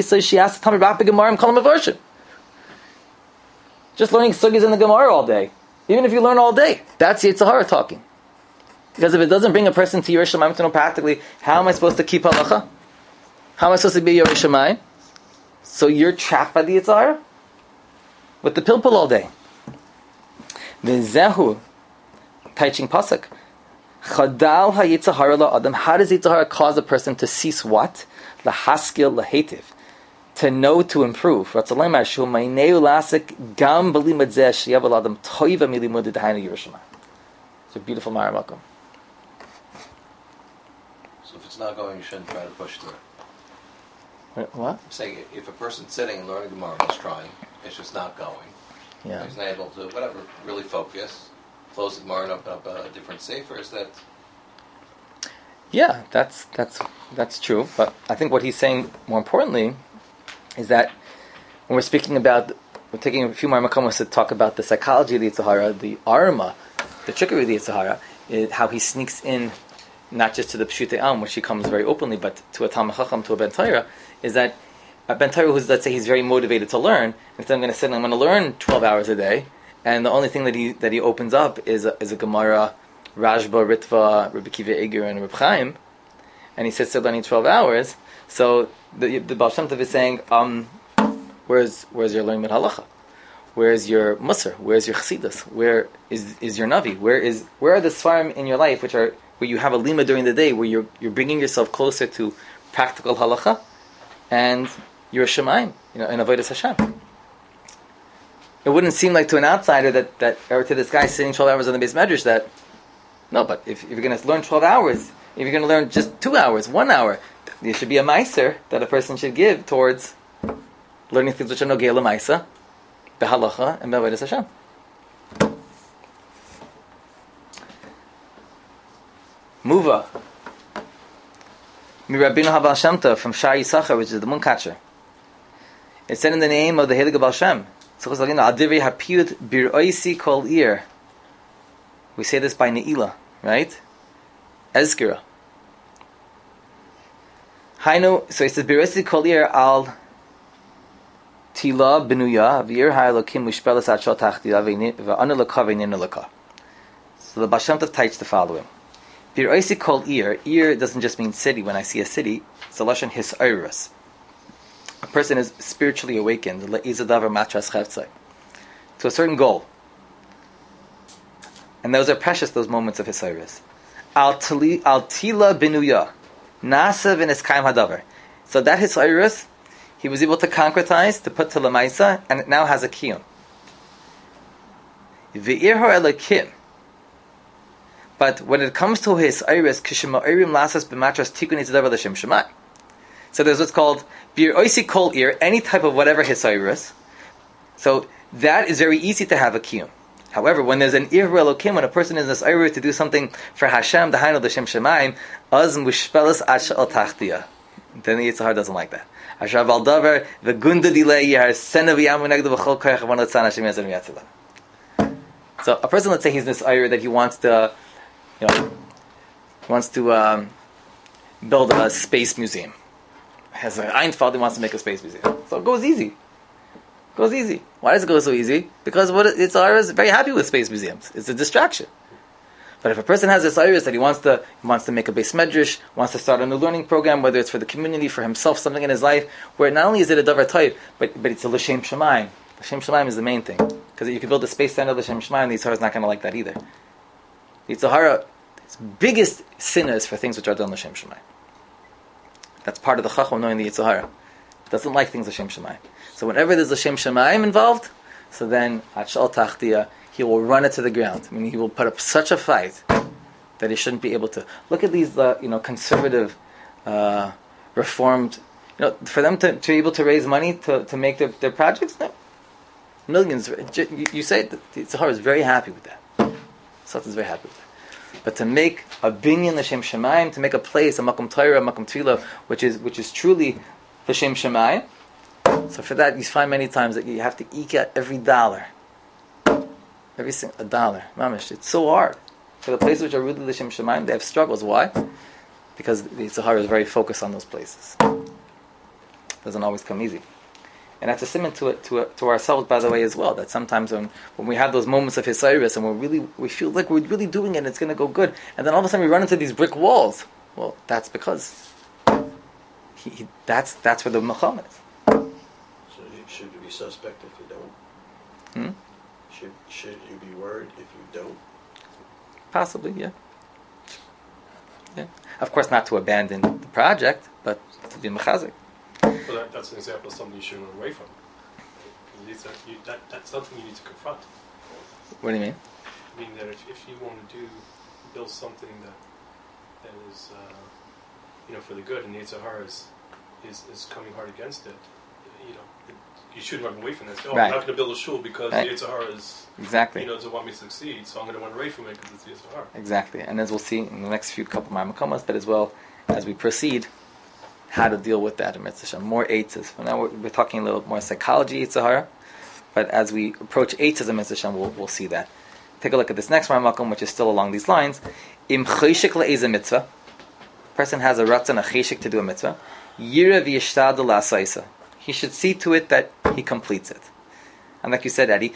sugis in the Gemara all day. Even if you learn all day, that's Yetzer Hara talking. Because if it doesn't bring a person to Yiras Shamayim to know practically, how am I supposed to keep halacha? How am I supposed to be Yiras Shamayim? So you're trapped by the Yetzer Hara? With the pilpul all day. V'zehu, teaching pasuk. Chadal ha-Yetzer Hara la-adam. How does Yetzer Hara cause a person to cease what? Lahaskil lahetiv, to know, to improve. It's a beautiful Maramakum. So if it's not going, you shouldn't try to push through. What? I'm saying if a person's sitting and learning Gemara and is trying, it's just not going. Yeah. He's not able to, whatever, really focus. Close the Gemara and open up a different sefer. Is that? Yeah, that's that's that's true. But I think what he's saying more importantly is that when we're speaking about, we're taking a few more makomos to talk about the psychology of the Yetzer Hara, the arma, the trickery of the Yetzer Hara, is how he sneaks in, not just to the Pshutei Am, which he comes very openly, but to a Talmid Chacham, to a Ben Torah, is that a Ben Torah who's, let's say, he's very motivated to learn, and so I'm going to sit and I'm going to learn twelve hours a day, and the only thing that he that he opens up is a, is a Gemara, Rashba, Ritva, Rabbi Kiva Eger, and Reb Chaim, and he sits there learning twelve hours. So the the Baal Shem Tov is saying, um, where's where's your learning halacha? Where's your Musar? Where's your Chassidus? Where is is your Navi? Where is where are the Sfarim in your life which are where you have a lima during the day, where you're you're bringing yourself closer to practical halacha, and you're a Shemaim, you know, in Avodas Hashem. It wouldn't seem like to an outsider that that or to this guy sitting twelve hours on the base medrash that No, but if, if you're going to learn twelve hours, if you're going to learn just two hours, one hour, there should be a meiser that a person should give towards learning things which are nogei l'maisa, behalacha, and be'avodas Hashem. Muva. Mirabino HaBaal Shem Tov from Shar Yisachar, which is the Mooncatcher. It said in the name of the Heilige Baal Shem, Al-Divrei HaPiyut Bir-Oisi Kol Ir. We say this by Ne'ilah, right? Ezkira. Hainu, so it says Bir-Oisi Kol Ir Al Tila Benuya V'ir HaElokim Mushpelas Ad Shal Tachtiya V'Anu Laka V'Ninu Laka. So the Baal Shem Tov teaches the following. Bir Oisi Kol Ir. Ir doesn't just mean city. When I see a city, it's a lashon his'oirus. A person is spiritually awakened le'izadavar matras chavtzai, to a certain goal, and those are precious. Those moments of his'oirus. Al tili al tila binuya nasa v'neskaim hadavar. So that his'oirus, he was able to concretize, to put to lemaisa, and it now has a kiyum. V'ir ha'elakim. But when it comes to his iris, kishima'orim lasas b'matras tikun itzavar l'shem shemai. So there's what's called bir oisi kol ir, any type of whatever his iris. So that is very easy to have a kiyum. However, when there's an ir elokim, when a person is in this iris to do something for Hashem, the hainu l'shem shemaim, az mushpelas ad she'al tachtiya. Then the Yitzhar doesn't like that. Hashav al davar v'gunda dilei yihar sena v'yamu negdu v'chol koyach v'an l'tzan Hashem yazan v'yatzilah. So a person, let's say he's in this iris that he wants to, you know, he wants to um, build a space museum. Has an Einfeld, he wants to make a space museum. So it goes easy. It goes easy. Why does it go so easy? Because what it's is very happy with space museums. It's a distraction. But if a person has this iris that he wants to he wants to make a base medrash, wants to start a new learning program, whether it's for the community, for himself, something in his life, where not only is it a davar type, but but it's a l'shem shemaim. L'shem shemaim is the main thing. Because you can build a space center l'shem shemaim, the Yitzhara is not going to like that either. The Yitzhara, his biggest sin is for things which are done l'shem shemaim. That's part of the chacham knowing the Yitzhara. It doesn't like things l'shem shemaim. So whenever there's l'shem shemaim involved, so then at shal tachtiya, he will run it to the ground. I mean, he will put up such a fight that he shouldn't be able to. Look at these, uh, you know, conservative, uh, reformed. You know, for them to, to be able to raise money to, to make their, their projects, no, millions. You, you say the Yitzhara is very happy with that. Satan is very happy with that. But to make a binyan l'shem shemaim, to make a place, a makom Torah, a makom tefillah, which is which is truly l'shem shemaim. So for that, you find many times that you have to eke out every dollar, every single a dollar. Mamish, it's so hard for the places which are really l'shem shemaim. They have struggles. Why? Because the Yitzhara is very focused on those places. It doesn't always come easy. And that's a simon to it, to to ourselves, by the way, as well. That sometimes when, when we have those moments of Hisairis and we're really we feel like we're really doing it, and it's going to go good, and then all of a sudden we run into these brick walls. Well, that's because he, he, that's that's where the macham is. So you, should you be suspect if you don't? Hmm? Should should you be worried if you don't? Possibly, yeah. Yeah. Of course, not to abandon the project, but to be mechazik. Well, that, that's an example of something you should run away from. Because you, that, that's something you need to confront. What do you mean? I mean that if, if you want to do build something that that is uh, you know for the good, and the Yitzhara is, is is coming hard against it, you know it, you shouldn't run away from this. Oh, right. I'm not going to build a shul because right. the Yitzhara is exactly you know doesn't want me to succeed, so I'm going to run away from it because it's the Yitzhara. Exactly, and as we'll see in the next few couple of Ma'amakomas, but as well as we proceed, how to deal with that in Mitzvah. More eitzes. Now we're, we're talking a little more psychology, Yitzhara, but as we approach eitzes in Mitzvah, we'll, we'll see that. Take a look at this next Ramakom, which is still along these lines. Im cheshik le'ezeh mitzvah. Person has a ratzon, a cheshik to do a mitzvah. Yira v'yishtadel la'asaisa. He should see to it that he completes it. And like you said, Eddie,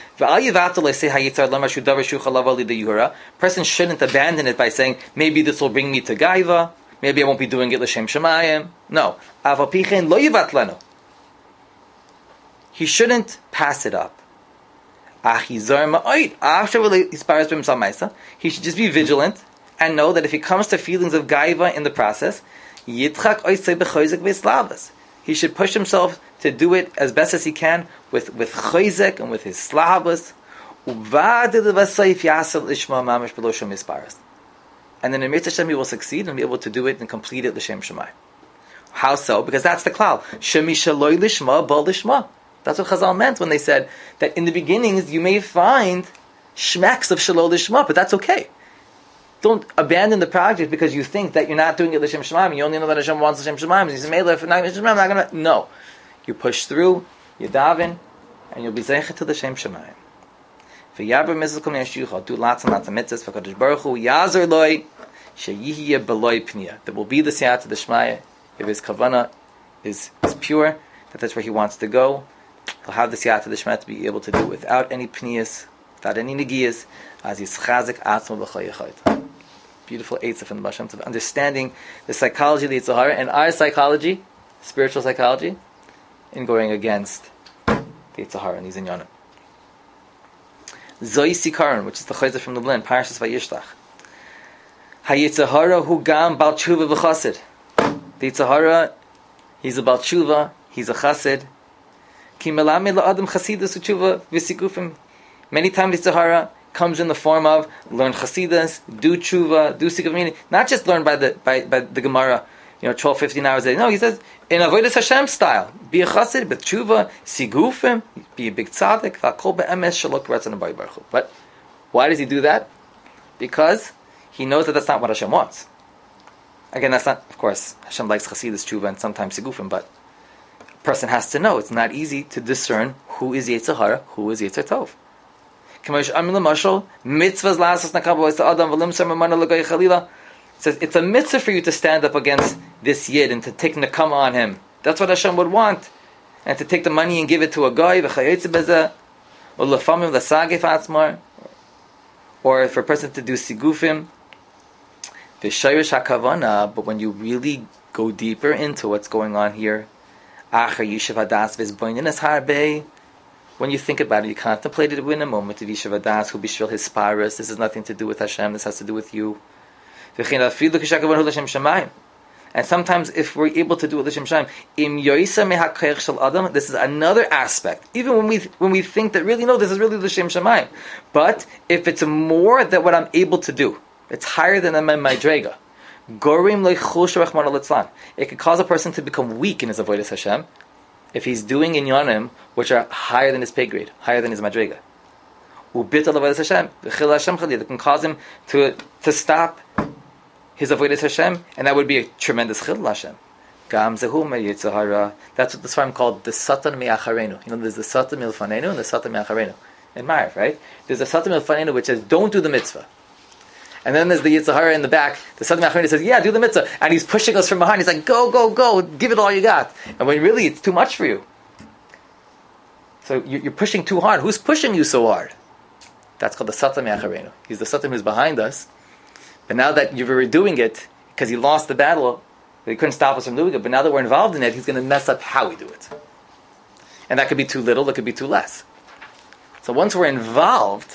person shouldn't abandon it by saying, maybe this will bring me to gaiva. Maybe I won't be doing it l'shem shemayim. No. He shouldn't pass it up. He should just be vigilant and know that if he comes to feelings of gaiva in the process, he should push himself to do it as best as he can with, with chayzek and with his slavas. and then in Mitzvah Hashem he will succeed and be able to do it and complete it l'shem Shemai. How so? Because that's the klal. Shemi shaloi lishma bal lishma. That's what Chazal meant when they said that in the beginnings you may find shmecks of shaloi lishma, but that's okay. Don't abandon the project because you think that you're not doing it l'shem Shemaim. You only know that Hashem wants l'shem Shemaim. You say, if not l'shem Shemaim, I'm not gonna. No, you push through, you daven, and you'll be zeichet to l'shem Shemaim. V'yaber mizlakum yashucha. Do lots and lots of mitzvahs. V'kadosh baruch hu yazer loy sheyihiyeh beloy pniya. There will be the siyata d'shmaya if his kavanah is is pure. That that's where he wants to go. He'll have the siyata d'shmaya to be able to do it without any pniyas, without any negiyas, as yischazik atzmo b'chayachayt. Beautiful eitzah from the Baal Shem Tov, understanding the psychology of the Yetzer Hara and our psychology, spiritual psychology, in going against the Yetzer Hara and these inyanim. Zoi Sikaron, which is the chayzer from the blend, Parashas Vayishlach. HaYetzer Hara hu gam bal tshuva v'chasid. The Yetzer Hara, he's a bal tshuva, he's a chasid. Ki melamed la'adam chasidus u'tshuva v'sikufim. Many times the Yetzer Hara comes in the form of learn chasidus, do tshuva, do sikufim. Not just learn by the by, by the Gemara, you know, twelve, fifteen hours a day. No, he says in avodas Hashem style. Be a chasid, but tshuva, sigufim, be a big tzaddik. V'akol be'emes shalok ratzon b'ay baruch hu. But why does he do that? Because he knows that that's not what Hashem wants. Again, that's not, of course, Hashem likes chasidus, tshuva, and sometimes sigufim, but a person has to know. It's not easy to discern who is Yetzer Hara, who is Yetzer Tov. Mitzvahs lasas nakabos to Adam v'limsar mamana l'goy chalila. Says it's a mitzvah for you to stand up against this yid and to take nakama on him. That's what Hashem would want, and to take the money and give it to a guy v'chayetze bezeh, or lefamim l'sagef atzmar, or for a person to do sigufim. V'shayrish hakavana, but when you really go deeper into what's going on here, acher yishav hadas v'zboinin es harbei. When you think about it, you contemplate it in a moment of Yishav Hadas, who bishvil his sparas. This has nothing to do with Hashem. This has to do with you. And sometimes, if we're able to do it l'shem Shamayim, im yoisa mehakayach shel adam. This is another aspect. Even when we when we think that really no, this is really l'shem Shamayim. But if it's more than what I'm able to do, it's higher than my madrega. Gorim leichush rachman al. It could cause a person to become weak in his avodas Hashem if he's doing inyanim which are higher than his pay grade, higher than his madrega. Ubital avodas Hashem, v'chil Hashem chalil, that can cause him to to stop his avodas Hashem, and that would be a tremendous chil Hashem. Gam zehu me'Yetzer Hara. That's what the Sfarim called the Satan me'acharenu. You know, there's the Satan milfanenu and the Satan me'acharenu. In Ma'ariv, right? There's a Satan milfanenu which says, don't do the mitzvah. And then there's the Yetzer Hara in the back. The Satan me'acharenu says, yeah, do the mitzvah. And he's pushing us from behind. He's like, go, go, go, give it all you got. And when really it's too much for you. So you're pushing too hard. Who's pushing you so hard? That's called the Satan me'acharenu. He's the Satan who's behind us. But now that you were doing it, because he lost the battle, he couldn't stop us from doing it, but now that we're involved in it, he's going to mess up how we do it. And that could be too little, it could be too less. So once we're involved,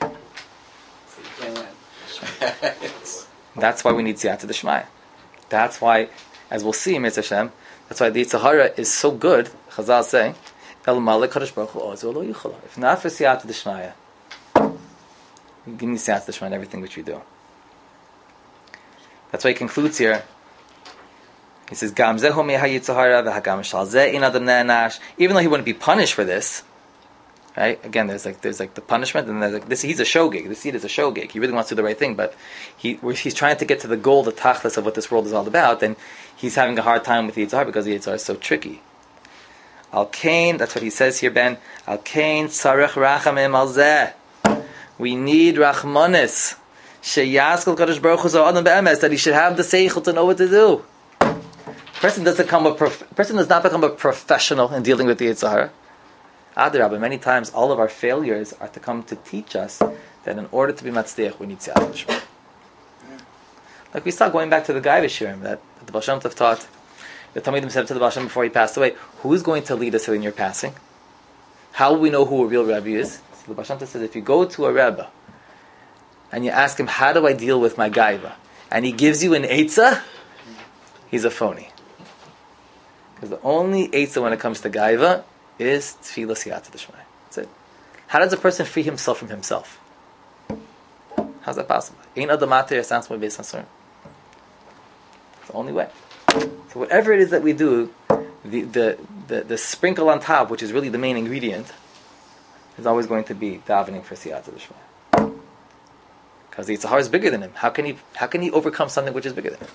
that's why we need Siyata D'Shmaya. That's why, as we'll see in Mitzvah Hashem, that's why the Yetzer Hara is so good, Chazal say, El Malek Kadosh Baruch Hu Ozu Lo Yuchalo. If not for Siyata D'Shmaya, give me Siyata D'Shmaya in everything which we do. That's why he concludes here. He says, "Gam zehu meha Yetzer Hara v'hagam shal zeh in adam ne'anash." Even though he wouldn't be punished for this, right? Again, there's like there's like the punishment, and there's like this. He's a shogeg. The seed is a shogeg. He really wants to do the right thing, but he he's trying to get to the goal, the tachlis of what this world is all about, and he's having a hard time with the Yetzer Hara because the Yetzer Hara is so tricky. Al kain, that's what he says here, Ben. Al kain tzarech rachamim al zeh. We need rachmanis. Sheyaskal Kadosh Baruch Hu Adam be'emes, that he should have the seichel to know what to do. Person doesn't become a prof- person does not become a professional in dealing with the Yetzer Hara. Adrabah, many times all of our failures are to come to teach us that in order to be matzliach, we need Siyata D'Shmaya. Like we saw going back to the Gai V'Shirim that, that the Baal Shem Tov taught. The Talmidim said to the Baal Shem before he passed away, "Who is going to lead us in your passing? How will we know who a real Rebbe is?" So the Baal Shem Tov said, if you go to a Rebbe and you ask him, how do I deal with my gaiva? And he gives you an eitzah, he's a phony. Because the only eitzah when it comes to gaiva is tefillah siyata d'shmaya. That's it. How does a person free himself from himself? How's that possible? Ain't adam matir sounds more based on Surim. It's the only way. So whatever it is that we do, the, the, the, the sprinkle on top, which is really the main ingredient, is always going to be davening for siyata d'shmaya. Because the Yitzhahar is bigger than him. How can he how can he overcome something which is bigger than him?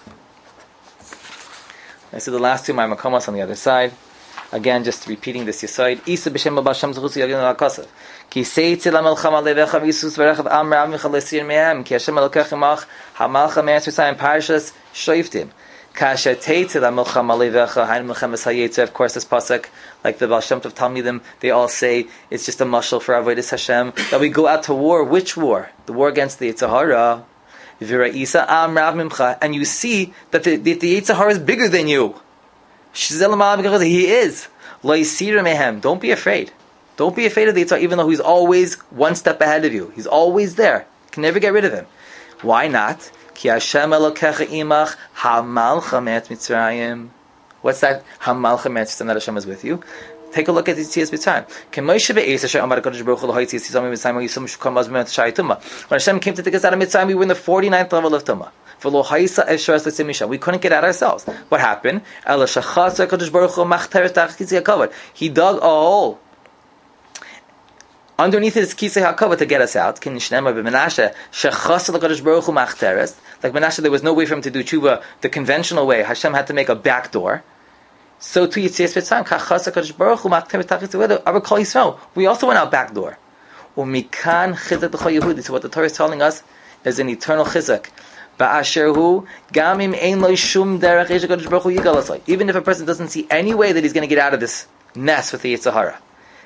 I see the last two Ma'amakomos on the other side. Again, just repeating this Yesod. Isa b'shem Abba Shem Zechusi Yagin al-Kasav. Ki seitzi la-melchama levecha v'yisus v'rechav am rav micha l'sir mehem. Ki Hashem elokech imach ha-malcha me'ez v'sayim parashas shoiftim. Kasha teitzi la-melchama levecha hain melchemes ha-yetzer. Of course, this pasuk, like the Baal Shem Tov Talmidim, they all say it's just a mashal for Avodas Hashem. That we go out to war. Which war? The war against the Yetzer Hara. V'ra'isa am rav mimcha. And you see that the, the, the Yetzer Hara is bigger than you. He is. Don't be afraid. Don't be afraid of the Yitzhak, even though he's always one step ahead of you. He's always there. You can never get rid of him. Why not? What's that Hamalcha Mitzrayim that Hashem is with you? Take a look at the Yetzias Mitzrayim. When Hashem came to take us out of Mitzrayim, we were in the forty-ninth level of Tumah. We couldn't get out ourselves. What happened? He dug a hole underneath his kisei hakavod to get us out. Like Menashe, there was no way for him to do tshuva the conventional way. Hashem had to make a back door. So to Yitzias Mitzrayim, we also went out back door. So what the Torah is telling us is an eternal chizuk. Even if a person doesn't see any way that he's going to get out of this mess with the Yetzer Hara,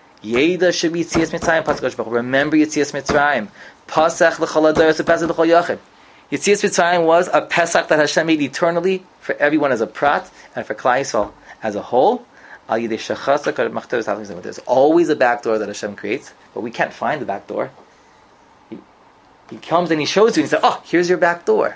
remember Yetzias Mitzrayim. Yetzias Mitzrayim was a Pesach that Hashem made eternally for everyone as a prat and for Klal Yisrael as a whole. There's always a back door that Hashem creates, but we can't find the back door. He, he comes and He shows you and He says, oh, here's your back door.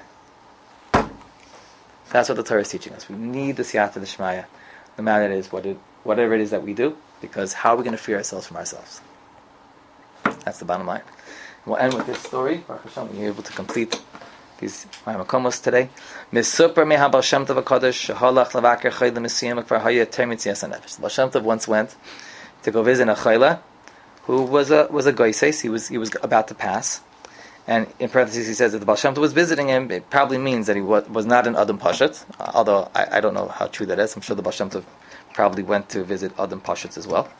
That's what the Torah is teaching us. We need the siyata d'shmaya, no matter it is, what it, whatever it is that we do, because how are we going to free ourselves from ourselves? That's the bottom line. We'll end with this story. Baruch Hashem, we're able to complete these Ma'amakomos today. Misupar meha Baal Shem Tov HaKadosh shehalach levaker chayla mesuyim kvar haya ter mitzias hanefesh. Baal Shem Tov once went to go visit a chayla who was a was a goyses. He was he was about to pass. And in parentheses, he says that the Baal Shem Tov was visiting him. It probably means that he was, was not an Adam Pashat, uh, although I, I don't know how true that is. I'm sure the Baal Shem Tov probably went to visit Adam Pashats as well.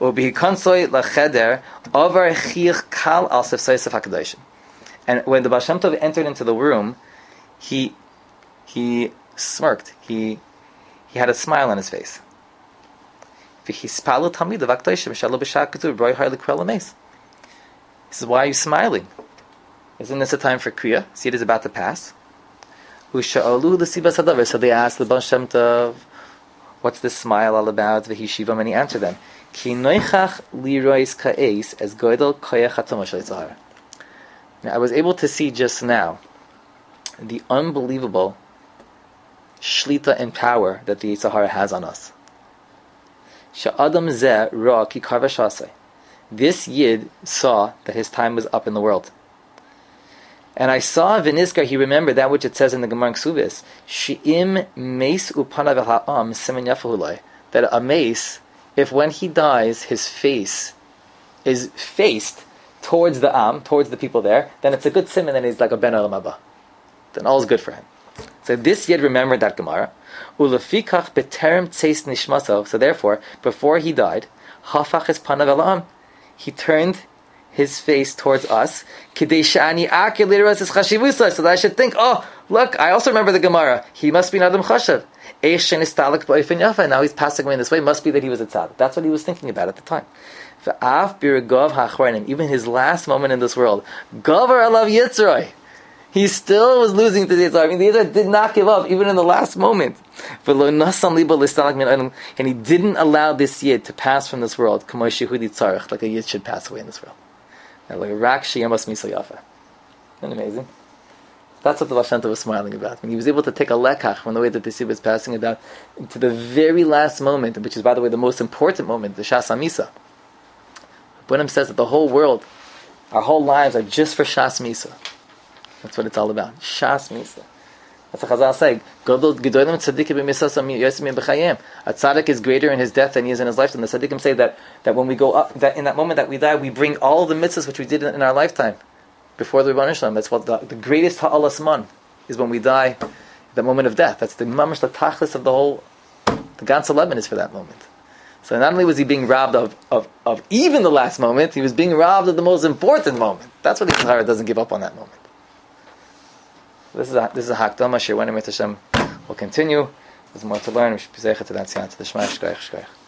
And when the Baal Shem Tov entered into the room, he he smirked. He he had a smile on his face. He says, why are you smiling? Isn't this a time for Kriya? See, it is about to pass. So they asked the Baal Shem Tov, what's this smile all about? And he answered them, now, I was able to see just now the unbelievable shlita and power that the Yetzer Hara has on us. This Yid saw that his time was up in the world. And I saw V'nizkar, he remembered that which it says in the Gemara Ksubis, She'im meis upanav ha'am simen yafahulai, that a mace, if when he dies, his face is faced towards the am, towards the people there, then it's a good siman, and he's like a ben olam haba. Then all is good for him. So this Yid remembered that Gemara. Ulefikach beterem tzeis nishmasav. So therefore, before he died, hafach es panav elam, he turned his face towards us, so that I should think, oh, look, I also remember the Gemara. He must be an Adam Chashav. Now he's passing away in this way. It must be that he was a tzaddik. That's what he was thinking about at the time. Even his last moment in this world, Gavar alav Yitzroy, he still was losing to the Yitzroy. I mean, the Yitzroy did not give up, even in the last moment. And he didn't allow this Yid to pass from this world, like a Yid should pass away in this world. Like Rak Sheyamas Misa Yafa. Isn't that amazing? That's what the Baal Shem Tov was smiling about. When he was able to take a lekach from the way that the Sibba was passing about to the very last moment, which is, by the way, the most important moment, the Shas HaMisa. Bunim says that the whole world, our whole lives are just for Shas Misa. That's what it's all about. Shas Misa. That's what Chazal say. Gedolim tzaddikim b'misasam yosim b'chayim. A tzaddik is greater in his death than he is in his lifetime. The tzaddikim say that, that when we go up, that in that moment that we die, we bring all the mitzvahs which we did in, in our lifetime before the Rebbeinu Shalom. That's what the, the greatest ha'alas man is when we die, the moment of death. That's the mamash, the tachlis of the whole. The ganze Leben is for that moment. So not only was he being robbed of, of, of even the last moment, he was being robbed of the most important moment. That's what the Yitzhak doesn't give up on that moment. This is a, this is a hakdama. Shir when Hashem will continue. There's more to learn. We should be zeicha to that to the Shema Shkoyach Shkoyach.